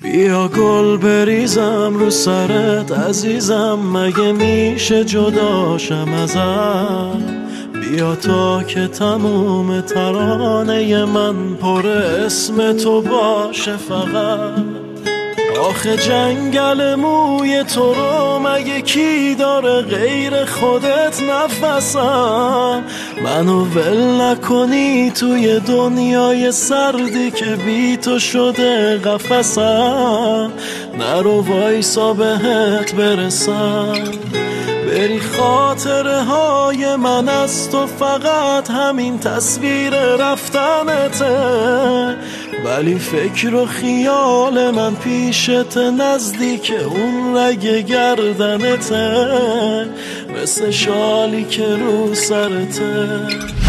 بیا گل بریزم رو سرت عزیزم، مگه میشه جداشم ازم؟ بیا تا که تموم ترانه من پر اسم تو باشه فقط. آخه جنگل موی تو رو مگه کی داره غیر خودت نفسم؟ منو ول نکنی توی دنیای سردی که بی تو شده قفسم. نرو وایسا بهت برسم، بری خاطره های من از تو فقط همین تصویر رفتنته. ولی فکر و خیال من پیشت نزدیک اون رگ گردنته، مثل شالی که رو سرته.